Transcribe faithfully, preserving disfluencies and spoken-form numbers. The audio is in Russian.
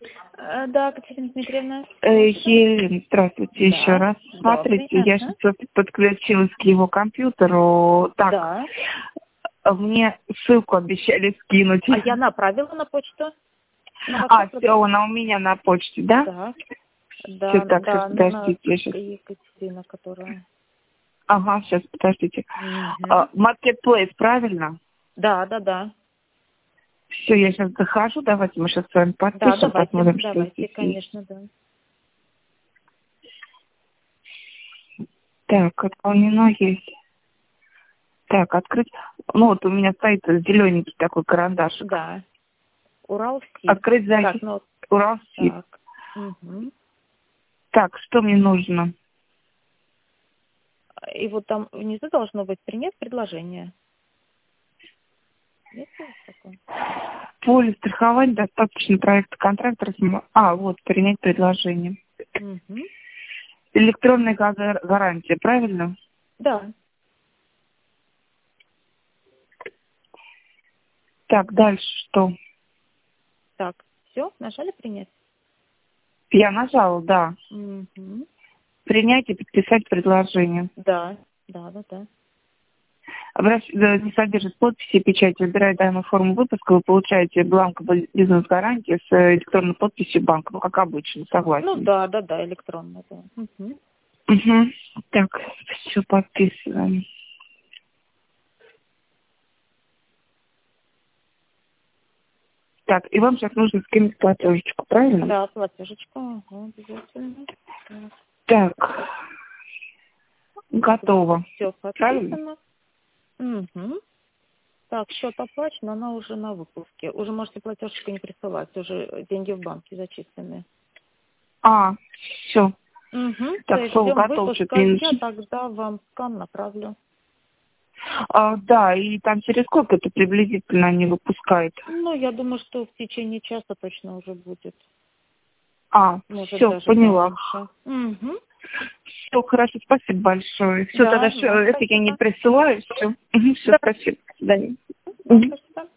Э, Да, Катерина Дмитриевна. Э, Елена, здравствуйте Да. еще раз. Смотрите, Здравствуйте. я Ага. сейчас подключилась к его компьютеру. Так, Да. мне ссылку обещали скинуть. А я направила на почту. На А, WhatsApp. все, она у меня на почте, да? Так. Все, Да, так, сейчас, да, на нас подождите, я сейчас... Екатерина, которая... Ага, сейчас, подождите. Мгм. Маркетплейс, правильно? Да, да, да. Все, я сейчас захожу, давайте мы сейчас с вами Да, подпишем, давайте, посмотрим, что давайте, здесь есть. конечно, да. Так, отклонено есть. Так, открыть. Ну, вот у меня стоит зелененький такой карандашик. Да. Уралсиб. Открыть запись. Так, ну, Уралсиб. так. Угу. Так, что мне нужно? И вот там внизу должно быть принять предложение. Есть у вас такое? Поле страхования достаточно проекта контрактора. А, вот, принять предложение. Угу. Электронная гар- гарантия, правильно? Да. Так, дальше что? Так, все, нажали принять? Я нажала, да. Угу. Принять и подписать предложение. Да, да, да, да. Обращ... э, Не содержит подписи и печати. Выбирая данную форму выпуска, вы получаете бланк бизнес-гарантии с э, электронной подписью банка. Ну, как обычно, согласен. Ну да, да, да, электронно, да. Угу. Угу. Так, все подписываем. Так, и вам сейчас нужно скинуть платежечку, правильно? Да, платежечку, ага, обязательно. Так, готово. Все Правильно? подписано. Угу. Так, счет оплачен, она уже на выпуске. Уже можете платежечку не присылать, уже деньги в банке зачислены. А, все. Угу. То Так, есть слово ждем готово, выпуска, что-то не я начи- тогда вам скан направлю. А, да, и там через сколько это приблизительно они выпускают? Ну, я думаю, что в течение часа точно уже будет. А, Может, все, даже поняла. пораньше. Угу. Все, хорошо, спасибо большое. Все, тогда Да, что, вам это я не спасибо. присылаю, все. Все, Да, спасибо. До свидания. вам Мгм. спасибо.